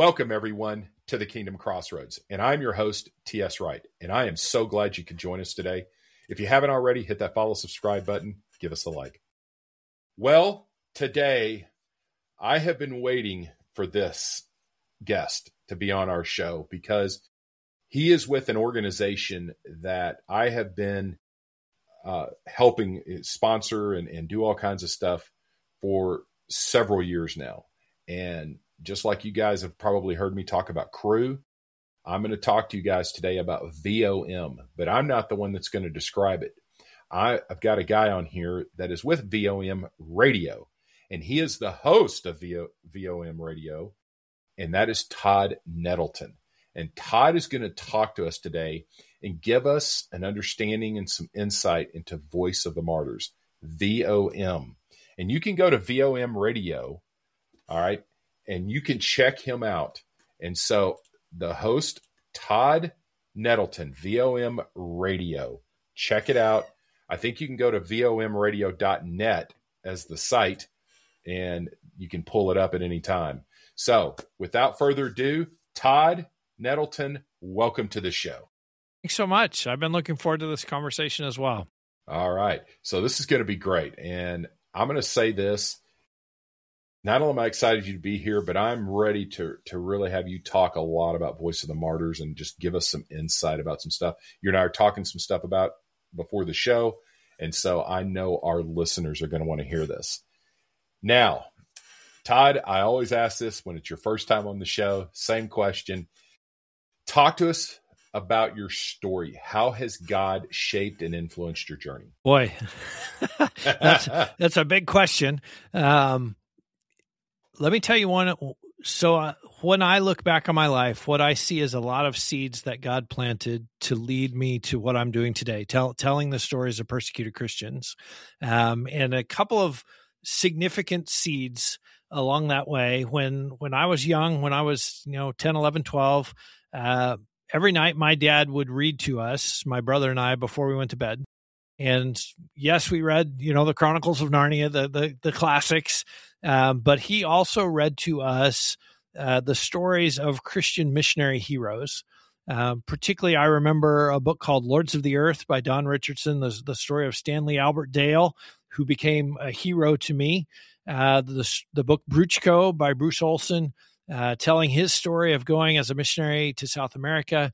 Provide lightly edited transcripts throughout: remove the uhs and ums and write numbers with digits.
Welcome, everyone, to the Kingdom Crossroads. And I'm your host, T.S. Wright. And I am so glad you could join us today. If you haven't already, hit that follow, subscribe button. Give us a like. Well, today, I have been waiting for this guest to be on our show because he is with an organization that I have been helping sponsor and do all kinds of stuff for several years now. And just like you guys have probably heard me talk about Cru, I'm going to talk to you guys today about VOM, but I'm not the one that's going to describe it. I've got a guy on here that is with VOM Radio, and he is the host of VOM Radio, and that is Todd Nettleton. And Todd is going to talk to us today and give us an understanding and some insight into Voice of the Martyrs, VOM. And you can go to VOM Radio, all right, and you can check him out. And so the host, Todd Nettleton, VOM Radio, check it out. I think you can go to vomradio.net as the site, and you can pull it up at any time. So without further ado, Todd Nettleton, welcome to the show. Thanks so much. I've been looking forward to this conversation as well. All right. So this is going to be great. And I'm going to say this. Not only am I excited you to be here, but I'm ready to really have you talk a lot about Voice of the Martyrs and just give us some insight about some stuff. You and I are talking some stuff about before the show, and so I know our listeners are going to want to hear this. Now, Todd, I always ask this when it's your first time on the show. Same question. Talk to us about your story. How has God shaped and influenced your journey? Boy, that's a big question. Let me tell you one. So when I look back on my life, what I see is a lot of seeds that God planted to lead me to what I'm doing today, telling the stories of persecuted Christians, and a couple of significant seeds along that way. When I was young, when I was 10, 11, 12, every night my dad would read to us, my brother and I, before we went to bed. And yes, we read, the Chronicles of Narnia, the classics, but he also read to us the stories of Christian missionary heroes. Particularly, I remember a book called Lords of the Earth by Don Richardson, the story of Stanley Albert Dale, who became a hero to me. The book Bruchko by Bruce Olson, telling his story of going as a missionary to South America.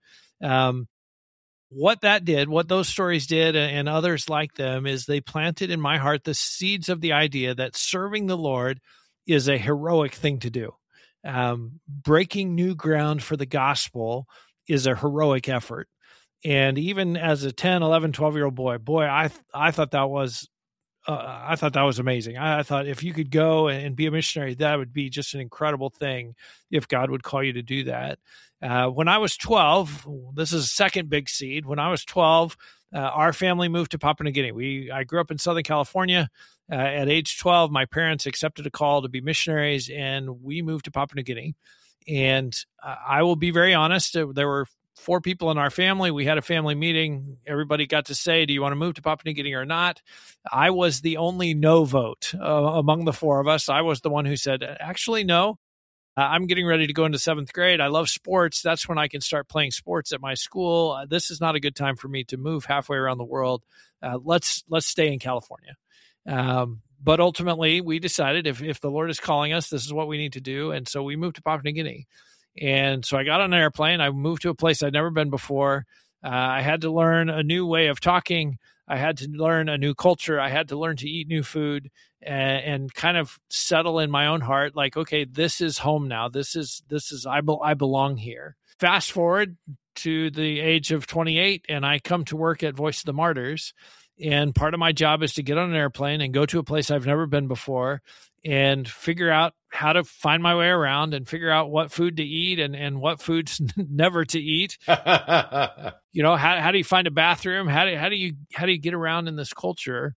What those stories did, and others like them, is they planted in my heart the seeds of the idea that serving the Lord is a heroic thing to do. Breaking new ground for the gospel is a heroic effort. And even as a 10, 11, 12-year-old boy, I thought that was amazing. I thought if you could go and be a missionary, that would be just an incredible thing if God would call you to do that. When I was 12, this is a second big seed. When I was 12, our family moved to Papua New Guinea. I grew up in Southern California. At age 12, my parents accepted a call to be missionaries, and we moved to Papua New Guinea. And I will be very honest, there were 4 people in our family. We had a family meeting. Everybody got to say, do you want to move to Papua New Guinea or not? I was the only no vote among the 4 of us. I was the one who said, actually, no. I'm getting ready to go into 7th grade. I love sports. That's when I can start playing sports at my school. This is not a good time for me to move halfway around the world. Let's stay in California. But ultimately, we decided if the Lord is calling us, this is what we need to do. And so we moved to Papua New Guinea. And so I got on an airplane. I moved to a place I'd never been before. I had to learn a new way of talking. I had to learn a new culture. I had to learn to eat new food and kind of settle in my own heart, like, okay, this is home now. This is I belong here. Fast forward to the age of 28, and I come to work at Voice of the Martyrs. And part of my job is to get on an airplane and go to a place I've never been before and figure out how to find my way around and figure out what food to eat and what foods never to eat. How do you find a bathroom? How do you get around in this culture?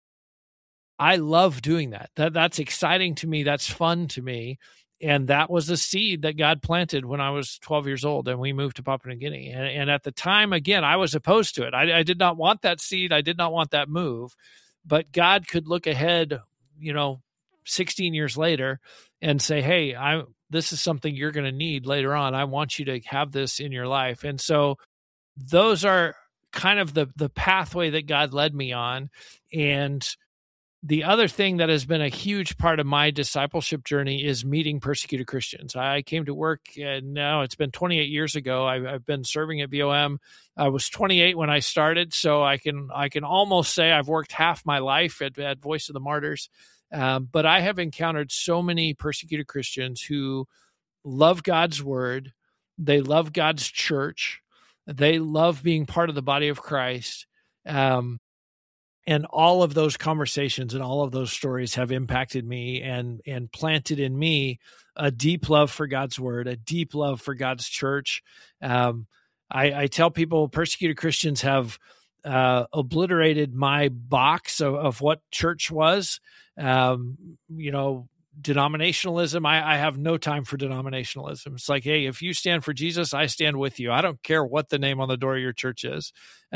I love doing that. That's exciting to me. That's fun to me. And that was a seed that God planted when I was 12 years old and we moved to Papua New Guinea. And at the time, again, I was opposed to it. I did not want that seed. I did not want that move. But God could look ahead, 16 years later and say, hey, this is something you're going to need later on. I want you to have this in your life. And so those are kind of the pathway that God led me on. And the other thing that has been a huge part of my discipleship journey is meeting persecuted Christians. I came to work, and now it's been 28 years ago. I've been serving at VOM. I was 28 when I started, so I can almost say I've worked half my life at Voice of the Martyrs. But I have encountered so many persecuted Christians who love God's word. They love God's church. They love being part of the body of Christ. And all of those conversations and all of those stories have impacted me and planted in me a deep love for God's word, a deep love for God's church. I tell people persecuted Christians have obliterated my box of what church was. Denominationalism, I have no time for denominationalism. It's like, hey, if you stand for Jesus, I stand with you. I don't care what the name on the door of your church is.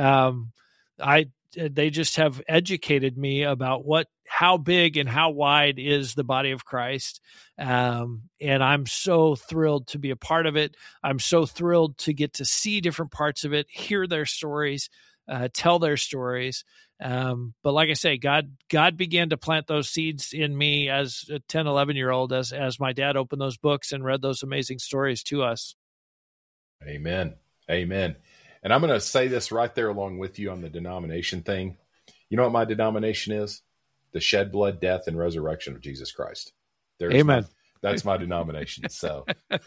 They just have educated me about how big and how wide is the body of Christ. And I'm so thrilled to be a part of it. I'm so thrilled to get to see different parts of it, hear their stories, tell their stories. But like I say, God began to plant those seeds in me as a 10, 11-year-old, as my dad opened those books and read those amazing stories to us. Amen. Amen. And I'm going to say this right there along with you on the denomination thing. You know what my denomination is? The shed blood, death, and resurrection of Jesus Christ. Amen. That's my denomination. So,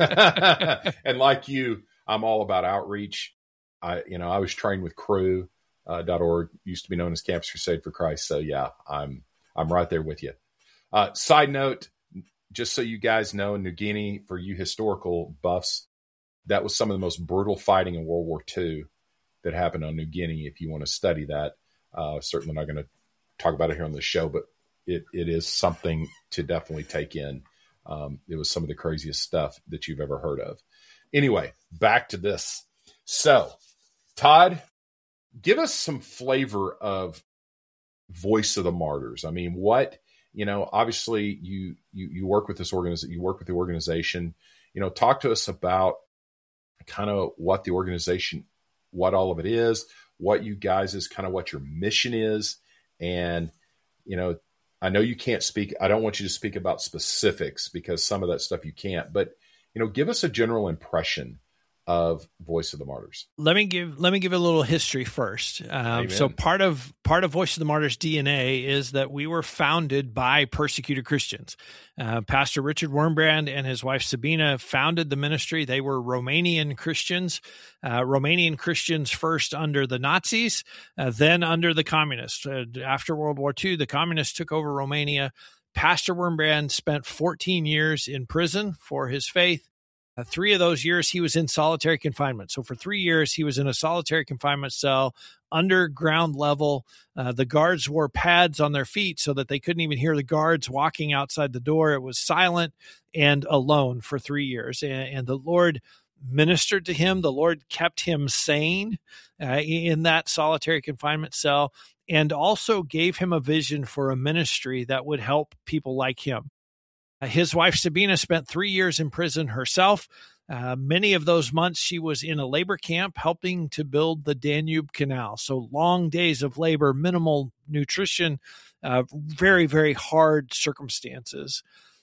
and like you, I'm all about outreach. I was trained with Cru.org, used to be known as Campus Crusade for Christ. So yeah, I'm right there with you. Side note, just so you guys know, New Guinea, for you historical buffs, that was some of the most brutal fighting in World War II that happened on New Guinea. If you want to study that, certainly not going to talk about it here on the show, but it is something to definitely take in. It was some of the craziest stuff that you've ever heard of. Anyway, back to this. So, Todd, give us some flavor of Voice of the Martyrs. I mean, obviously you work with this organization, you work with the organization, talk to us about kind of what the organization, what all of it is, what you guys is kind of what your mission is. And, I know you can't speak, I don't want you to speak about specifics because some of that stuff you can't, but, give us a general impression of Voice of the Martyrs. Let me give a little history first. So part of Voice of the Martyrs DNA is that we were founded by persecuted Christians. Pastor Richard Wurmbrand and his wife Sabina founded the ministry. They were Romanian Christians first under the Nazis, then under the communists. After World War II, the communists took over Romania. Pastor Wurmbrand spent 14 years in prison for his faith. 3 of those years, he was in solitary confinement. So for 3 years, he was in a solitary confinement cell, underground level. The guards wore pads on their feet so that they couldn't even hear the guards walking outside the door. It was silent and alone for 3 years. And the Lord ministered to him. The Lord kept him sane in that solitary confinement cell, and also gave him a vision for a ministry that would help people like him. His wife, Sabina, spent 3 years in prison herself. Many of those months, she was in a labor camp helping to build the Danube Canal. So long days of labor, minimal nutrition, very, very hard circumstances.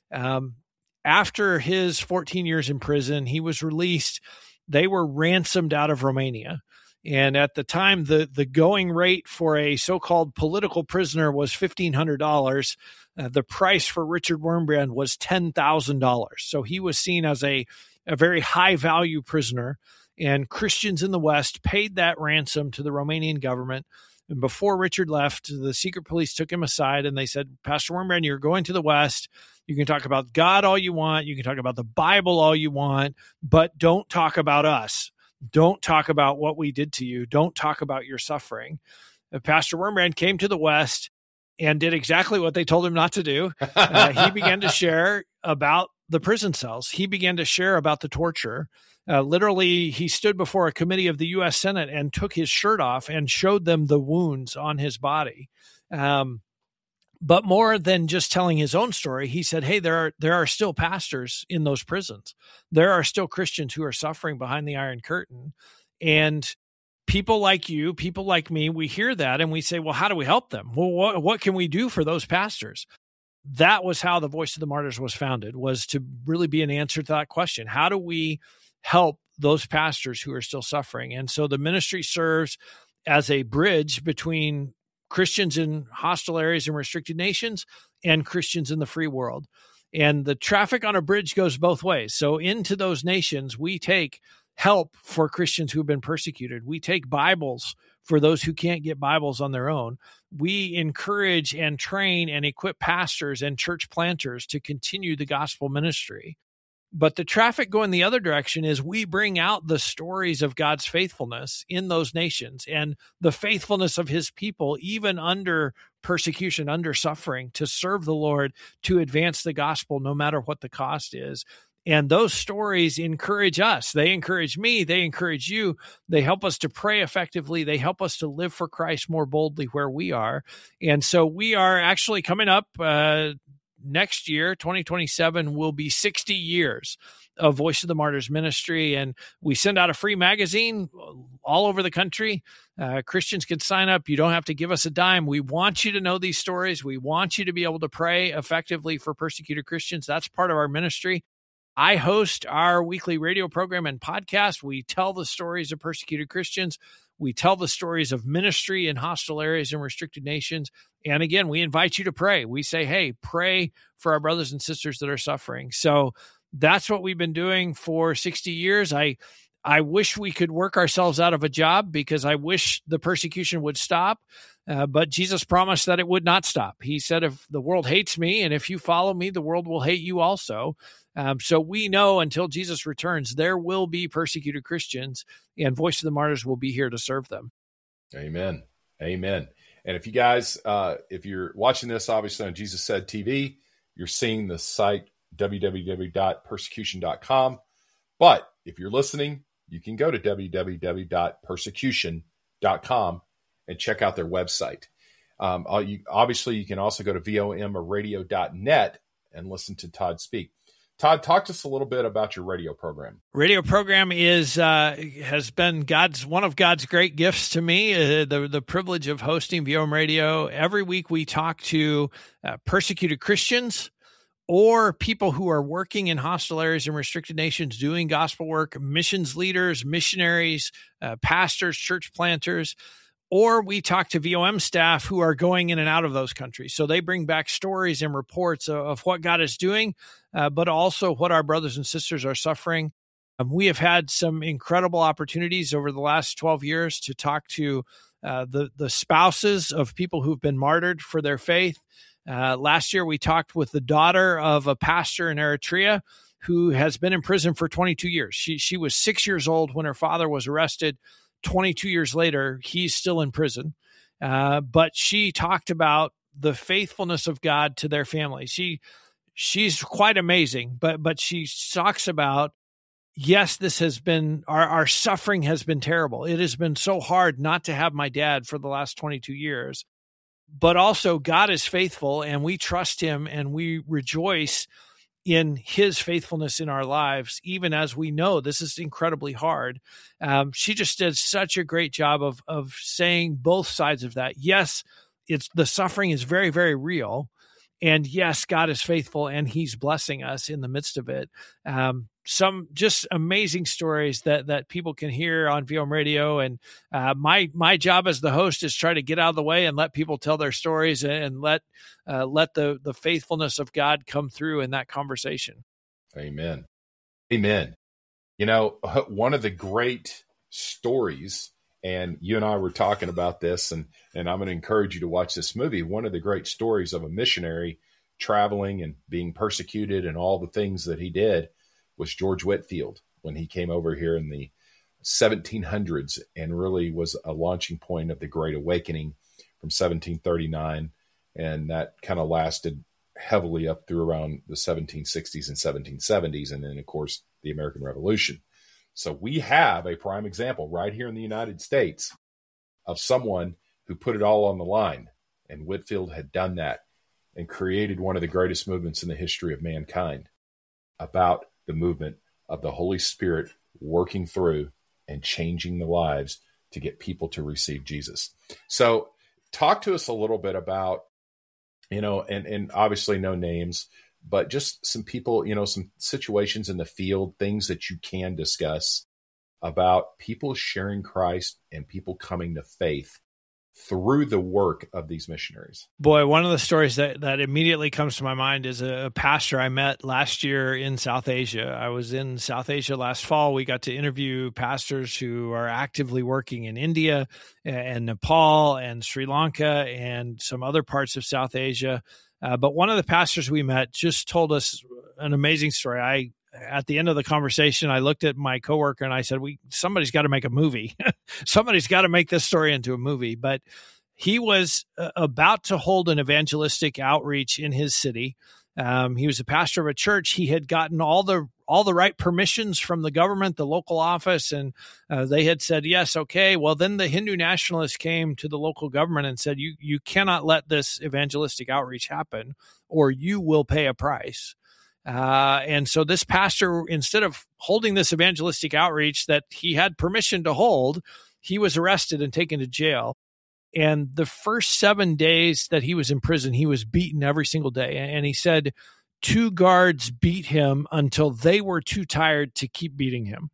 After his 14 years in prison, he was released. They were ransomed out of Romania. And at the time, the going rate for a so-called political prisoner was $1,500. The price for Richard Wurmbrand was $10,000. So he was seen as a very high-value prisoner. And Christians in the West paid that ransom to the Romanian government. And before Richard left, the secret police took him aside and they said, Pastor Wurmbrand, you're going to the West. You can talk about God all you want. You can talk about the Bible all you want, but don't talk about us. Don't talk about what we did to you. Don't talk about your suffering. Pastor Wurmbrand came to the West and did exactly what they told him not to do. He began to share about the prison cells. He began to share about the torture. Literally, he stood before a committee of the U.S. Senate and took his shirt off and showed them the wounds on his body. But more than just telling his own story, he said, hey, there are still pastors in those prisons. There are still Christians who are suffering behind the Iron Curtain. And people like you, people like me, we hear that and we say, well, how do we help them? Well, what can we do for those pastors? That was how the Voice of the Martyrs was founded, was to really be an answer to that question. How do we help those pastors who are still suffering? And so the ministry serves as a bridge between Christians in hostile areas and restricted nations and Christians in the free world. And the traffic on a bridge goes both ways. So into those nations, we take help for Christians who have been persecuted. We take Bibles for those who can't get Bibles on their own. We encourage and train and equip pastors and church planters to continue the gospel ministry. But the traffic going the other direction is we bring out the stories of God's faithfulness in those nations and the faithfulness of his people, even under persecution, under suffering, to serve the Lord, to advance the gospel, no matter what the cost is. And those stories encourage us. They encourage me. They encourage you. They help us to pray effectively. They help us to live for Christ more boldly where we are. And so we are actually coming up next year, 2027, will be 60 years of Voice of the Martyrs ministry. And we send out a free magazine all over the country. Christians can sign up. You don't have to give us a dime. We want you to know these stories. We want you to be able to pray effectively for persecuted Christians. That's part of our ministry. I host our weekly radio program and podcast. We tell the stories of persecuted Christians. We tell the stories of ministry in hostile areas and restricted nations. And again, we invite you to pray. We say, hey, pray for our brothers and sisters that are suffering. So that's what we've been doing for 60 years. I wish we could work ourselves out of a job because I wish the persecution would stop. But Jesus promised that it would not stop. He said, if the world hates me and if you follow me, the world will hate you also. So we know until Jesus returns, there will be persecuted Christians, and Voice of the Martyrs will be here to serve them. Amen. Amen. And if you guys, if you're watching this, obviously on Jesus Said TV, you're seeing the site www.persecution.com. But if you're listening, you can go to www.persecution.com and check out their website. Obviously, you can also go to vomradio.net and listen to Todd speak. Todd, talk to us a little bit about your radio program. Radio program has been one of God's great gifts to me. The privilege of hosting VOM Radio. Every week we talk to persecuted Christians or people who are working in hostile areas and restricted nations, doing gospel work, missions leaders, missionaries, pastors, church planters. Or we talk to VOM staff who are going in and out of those countries. So they bring back stories and reports of what God is doing, but also what our brothers and sisters are suffering. We have had some incredible opportunities over the last 12 years to talk to the spouses of people who've been martyred for their faith. Last year, we talked with the daughter of a pastor in Eritrea who has been in prison for 22 years. She was 6 years old when her father was arrested. 22 years later, he's still in prison. But she talked about the faithfulness of God to their family. She's quite amazing, but she talks about, yes, this has been, our suffering has been terrible. It has been so hard not to have my dad for the last 22 years. But also God is faithful and we trust him and we rejoice in his faithfulness in our lives, even as we know this is incredibly hard. She just did such a great job of saying both sides of that. Yes, the suffering is very, very real. And yes, God is faithful and he's blessing us in the midst of it. Some just amazing stories that people can hear on VOM Radio. And my job as the host is try to get out of the way and let people tell their stories and let the faithfulness of God come through in that conversation. Amen. Amen. You know, one of the great stories, and you and I were talking about this, and I'm going to encourage you to watch this movie. One of the great stories of a missionary traveling and being persecuted and all the things that he did was George Whitefield when he came over here in the 1700s and really was a launching point of the Great Awakening from 1739. And that kind of lasted heavily up through around the 1760s and 1770s. And then, of course, the American Revolution. So we have a prime example right here in the United States of someone who put it all on the line. And Whitefield had done that. and created one of the greatest movements in the history of mankind about the movement of the Holy Spirit working through and changing the lives to get people to receive Jesus. So talk to us a little bit about, and obviously no names, but just some people, some situations in the field, things that you can discuss about people sharing Christ and people coming to faith through the work of these missionaries. Boy, one of the stories that immediately comes to my mind is a pastor I met last year in South Asia. I was in South Asia last fall. We got to interview pastors who are actively working in India and Nepal and Sri Lanka and some other parts of South Asia. But one of the pastors we met just told us an amazing story. At the end of the conversation, I looked at my coworker and I said, somebody's got to make a movie. Somebody's got to make this story into a movie. But he was about to hold an evangelistic outreach in his city. He was a pastor of a church. He had gotten all the right permissions from the government, the local office, and they had said, yes, okay. Well, then the Hindu nationalists came to the local government and said, you cannot let this evangelistic outreach happen or you will pay a price. And so this pastor, instead of holding this evangelistic outreach that he had permission to hold, he was arrested and taken to jail. And the first 7 days that he was in prison, he was beaten every single day. And he said 2 guards beat him until they were too tired to keep beating him.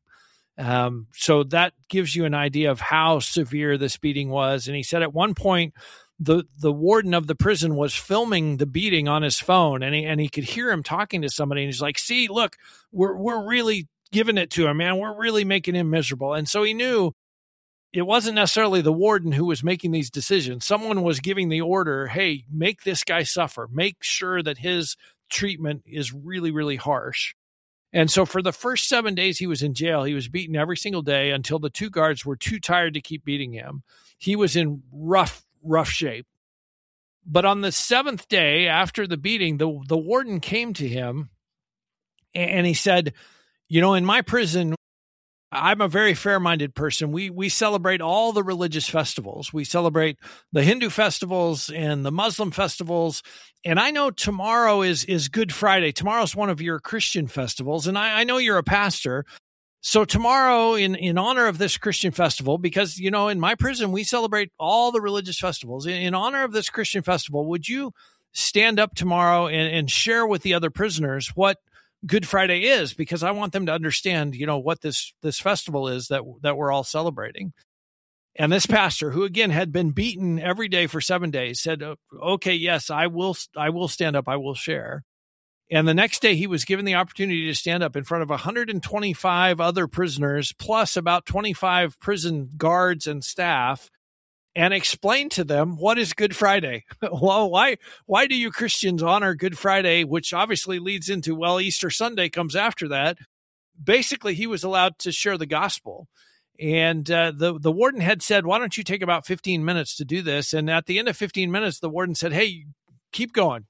So that gives you an idea of how severe this beating was. And he said at one point, the warden of the prison was filming the beating on his phone, and he could hear him talking to somebody, and he's like, see, look, we're really giving it to him, man. We're really making him miserable. And so he knew it wasn't necessarily the warden who was making these decisions. Someone was giving the order, hey, make this guy suffer. Make sure that his treatment is really, really harsh. And so for the first 7 days he was in jail, he was beaten every single day until the 2 guards were too tired to keep beating him. He was in rough shape. But on the 7th day after the beating, the warden came to him and he said, in my prison, I'm a very fair-minded person. We celebrate all the religious festivals. We celebrate the Hindu festivals and the Muslim festivals. And I know tomorrow is Good Friday. Tomorrow's one of your Christian festivals. And I know you're a pastor. So tomorrow, in honor of this Christian festival, because, in my prison, we celebrate all the religious festivals. In honor of this Christian festival, would you stand up tomorrow and share with the other prisoners what Good Friday is? Because I want them to understand, what this festival is that we're all celebrating. And this pastor, who again had been beaten every day for 7 days, said, okay, yes, I will stand up. I will share. And the next day, he was given the opportunity to stand up in front of 125 other prisoners, plus about 25 prison guards and staff, and explain to them what is Good Friday. Well, why do you Christians honor Good Friday, which obviously leads into, Easter Sunday comes after that. Basically, he was allowed to share the gospel. And the warden had said, why don't you take about 15 minutes to do this? And at the end of 15 minutes, the warden said, hey, keep going,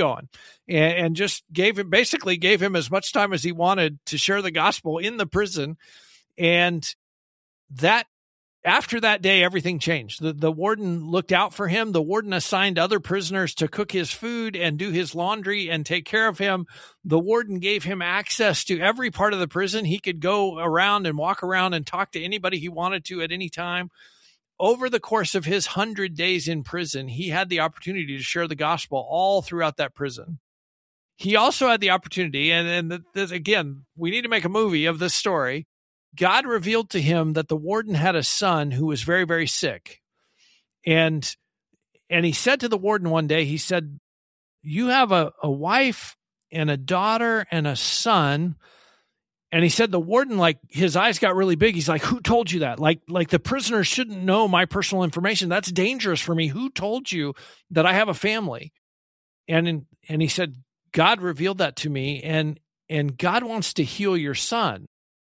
and just gave him as much time as he wanted to share the gospel in the prison. And that after that day, everything changed. The warden looked out for him. The warden assigned other prisoners to cook his food and do his laundry and take care of him. The warden gave him access to every part of the prison. He could go around and walk around and talk to anybody he wanted to at any time. Over the course of his 100 days in prison, he had the opportunity to share the gospel all throughout that prison. He also had the opportunity, and again, we need to make a movie of this story. God revealed to him that the warden had a son who was very, very sick. And he said to the warden one day, he said, you have a wife and a daughter and a son. And he said the warden, his eyes got really big. He's like, who told you that? Like the prisoner shouldn't know my personal information. That's dangerous for me. Who told you that I have a family? And he said, God revealed that to me, and God wants to heal your son.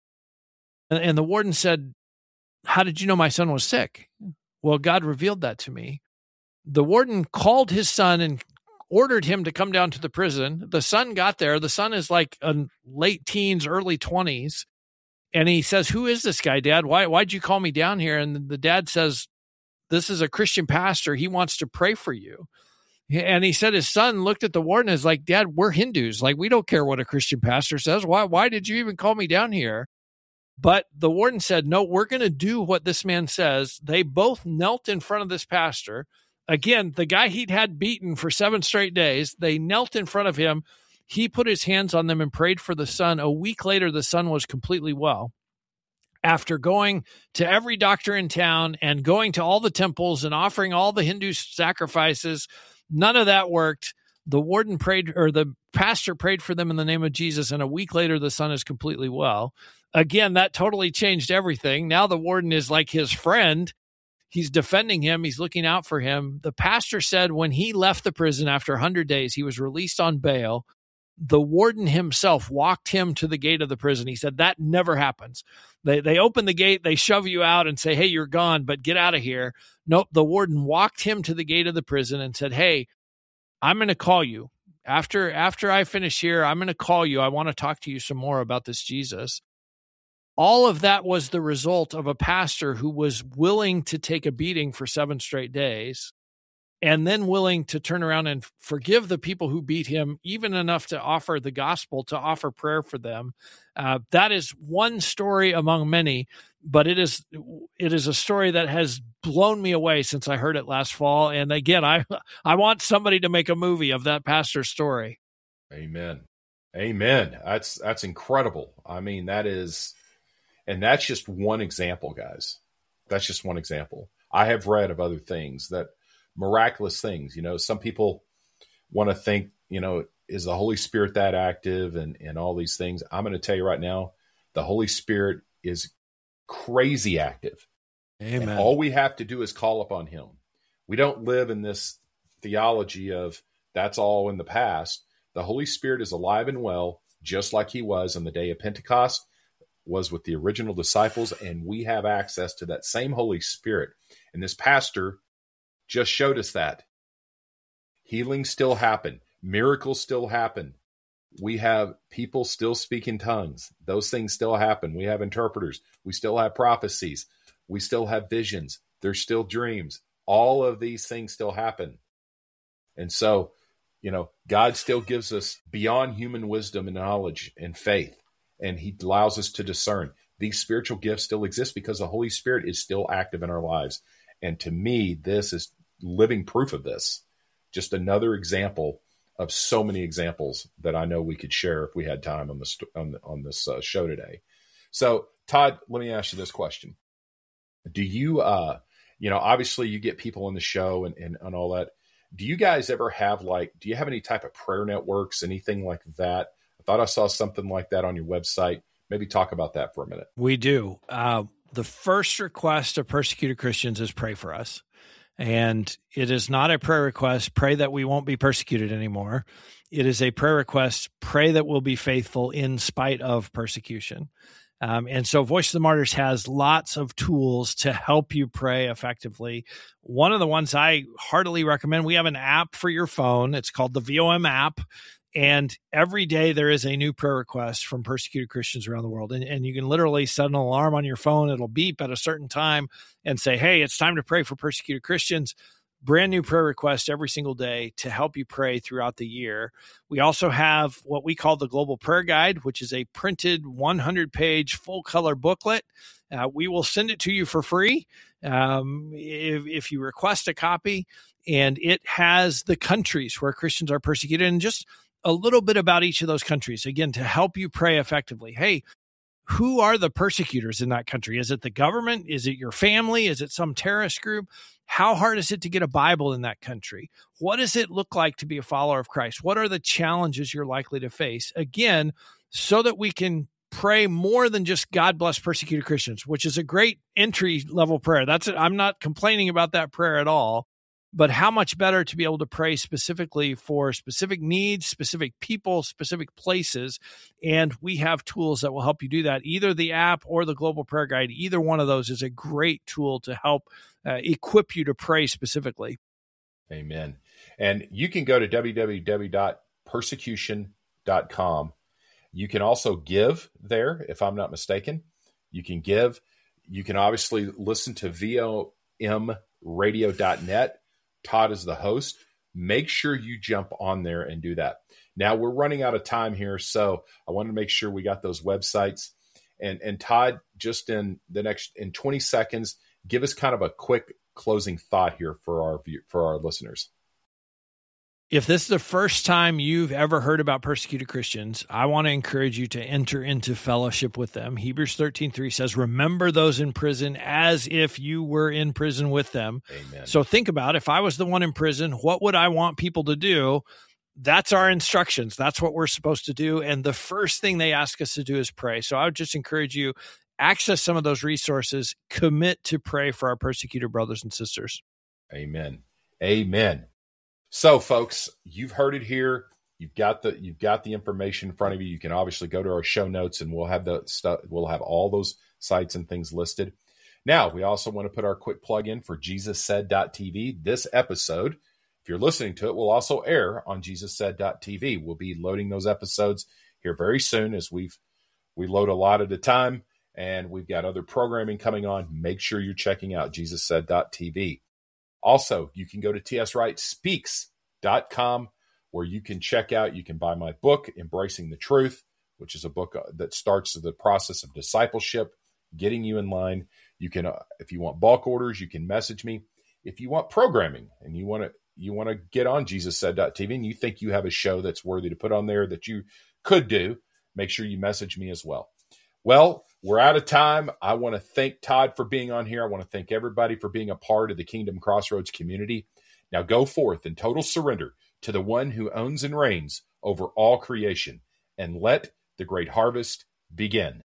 And the warden said, how did you know my son was sick? Well, God revealed that to me. The warden called his son and ordered him to come down to the prison. The son got there. The son is like a late teens, early 20s. And he says, who is this guy, Dad? Why'd you call me down here? And the dad says, this is a Christian pastor. He wants to pray for you. And he said his son looked at the warden and is like, Dad, we're Hindus. Like, we don't care what a Christian pastor says. Why did you even call me down here? But the warden said, no, we're going to do what this man says. They both knelt in front of this pastor. Again, the guy he'd had beaten for 7 straight days, they knelt in front of him. He put his hands on them and prayed for the son. A week later, the son was completely well. After going to every doctor in town and going to all the temples and offering all the Hindu sacrifices, none of that worked. The warden prayed, or the pastor prayed for them in the name of Jesus, and a week later, the son is completely well. Again, that totally changed everything. Now the warden is like his friend. He's defending him. He's looking out for him. The pastor said when he left the prison after 100 days, he was released on bail. The warden himself walked him to the gate of the prison. He said, that never happens. They open the gate, they shove you out and say, hey, you're gone, but get out of here. Nope, the warden walked him to the gate of the prison and said, hey, I'm going to call you. After I finish here, I'm going to call you. I want to talk to you some more about this Jesus. All of that was the result of a pastor who was willing to take a beating for 7 straight days and then willing to turn around and forgive the people who beat him, even enough to offer the gospel, to offer prayer for them. That is one story among many, but it is a story that has blown me away since I heard it last fall. And again, I want somebody to make a movie of that pastor's story. Amen. Amen. That's incredible. I mean, that's just one example, guys. That's just one example. I have read of other things, that miraculous things. Some people want to think, is the Holy Spirit that active and all these things? I'm going to tell you right now, the Holy Spirit is crazy active. Amen. And all we have to do is call upon him. We don't live in this theology of that's all in the past. The Holy Spirit is alive and well, just like he was on the day of Pentecost, was with the original disciples, and we have access to that same Holy Spirit. And this pastor just showed us that. Healings still happen. Miracles still happen. We have people still speak in tongues. Those things still happen. We have interpreters. We still have prophecies. We still have visions. There's still dreams. All of these things still happen. And so, God still gives us beyond human wisdom and knowledge and faith, and he allows us to discern. These spiritual gifts still exist because the Holy Spirit is still active in our lives. And to me, this is living proof of this. Just another example of so many examples that I know we could share if we had time on this show today. So, Todd, let me ask you this question. Do you, obviously you get people on the show and all that. Do you guys ever have do you have any type of prayer networks, anything like that? I thought I saw something like that on your website. Maybe talk about that for a minute. We do. The first request of persecuted Christians is pray for us. And it is not a prayer request, pray that we won't be persecuted anymore. It is a prayer request, pray that we'll be faithful in spite of persecution. And so Voice of the Martyrs has lots of tools to help you pray effectively. One of the ones I heartily recommend, we have an app for your phone. It's called the VOM app. And every day there is a new prayer request from persecuted Christians around the world. And you can literally set an alarm on your phone. It'll beep at a certain time and say, hey, it's time to pray for persecuted Christians. Brand new prayer request every single day to help you pray throughout the year. We also have what we call the Global Prayer Guide, which is a printed 100-page full-color booklet. We will send it to you for free if you request a copy. And it has the countries where Christians are persecuted and just a little bit about each of those countries, again, to help you pray effectively. Hey, who are the persecutors in that country? Is it the government? Is it your family? Is it some terrorist group? How hard is it to get a Bible in that country? What does it look like to be a follower of Christ? What are the challenges you're likely to face? Again, so that we can pray more than just God bless persecuted Christians, which is a great entry level prayer. That's it. I'm not complaining about that prayer at all. But how much better to be able to pray specifically for specific needs, specific people, specific places. And we have tools that will help you do that. Either the app or the Global Prayer Guide, either one of those is a great tool to help equip you to pray specifically. Amen. And you can go to www.persecution.com. You can also give there, if I'm not mistaken. You can give. You can obviously listen to VOMradio.net. Todd is the host. Make sure you jump on there and do that. Now, we're running out of time here, so I want to make sure we got those websites. And Todd, just in 20 seconds, give us kind of a quick closing thought here for our listeners. If this is the first time you've ever heard about persecuted Christians, I want to encourage you to enter into fellowship with them. Hebrews 13:3 says, remember those in prison as if you were in prison with them. Amen. So think about, if I was the one in prison, what would I want people to do? That's our instructions. That's what we're supposed to do. And the first thing they ask us to do is pray. So I would just encourage you, access some of those resources, commit to pray for our persecuted brothers and sisters. Amen. Amen. So, folks, you've heard it here. You've got the information in front of you. You can obviously go to our show notes, and we'll have the stuff. We'll have all those sites and things listed. Now, we also want to put our quick plug in for JesusSaid.tv. This episode, if you're listening to it, will also air on JesusSaid.tv. We'll be loading those episodes here very soon, as we load a lot at a time, and we've got other programming coming on. Make sure you're checking out JesusSaid.tv. Also, you can go to tswrightspeaks.com, where you can you can buy my book, Embracing the Truth, which is a book that starts the process of discipleship, getting you in line. You can, if you want bulk orders, you can message me. If you want programming and you want to get on JesusSaid.tv and you think you have a show that's worthy to put on there that you could do, make sure you message me as well. Well, we're out of time. I want to thank Todd for being on here. I want to thank everybody for being a part of the Kingdom Crossroads community. Now go forth in total surrender to the one who owns and reigns over all creation, and let the great harvest begin.